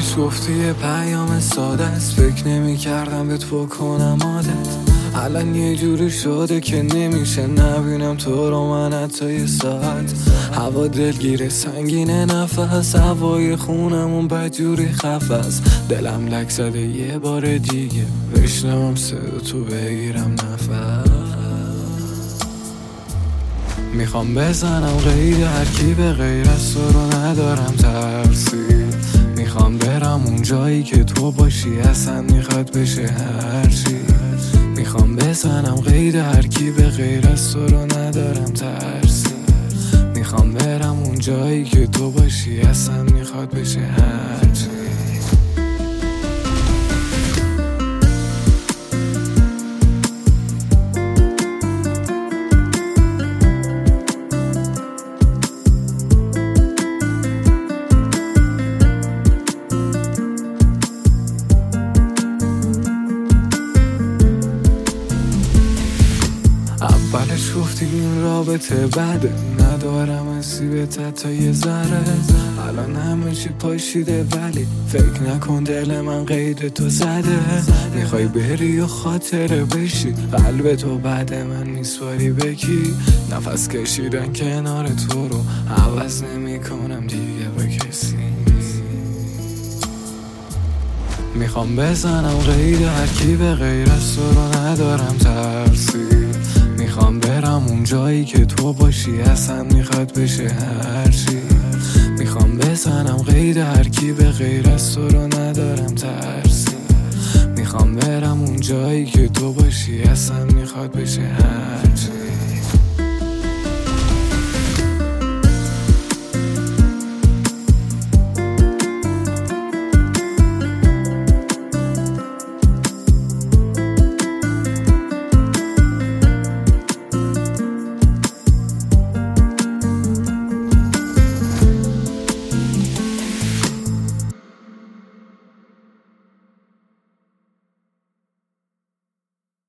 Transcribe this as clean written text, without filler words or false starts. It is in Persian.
اولش گفتی یه پیام ساده است، فکر نمی کردم بهت بکنم عادت. الان یه جوری شده که نمیشه نبینم تو رو من حتی یه ساعت. هوا دلگیره سنگینه نفس، هوای خونمون بدجوری خفست. دلم لک زده یه بار دیگه بشنوم صدا تو بگیرم نفس. میخوام بزنم قید هر کی به غیر از تو رو ندارم ترسی. میخوام برم اون جایی که تو باشی اصلا میخواد بشه هرچی. میخوام بزنم قید هر کی به غیر از تو رو ندارم ترسی. میخوام برم اون جایی که تو باشی اصلا میخواد بشه هرچی. اولش گفتی این رابطه بده، ندارم اسیبت تا یه ذره. الان همه چی پاشیده ولی فکر نکن دل من قید تو زده. میخوای بری و خاطره بشی، قلب تو بعد من میسپاری بکی. نفس کشیدن کنار تو رو عوض نمی کنم دیگه با کسی. میخوام بزنم قید هر کی به غیر از تو رو ندارم ترسی. میخوام برم اون جایی که تو باشی اصلا میخواد بشه هرچی. میخوام بزنم قید هر کی به غیر از تو رو ندارم ترسی. میخوام برم اون جایی که تو باشی اصلا میخواد بشه هرچی.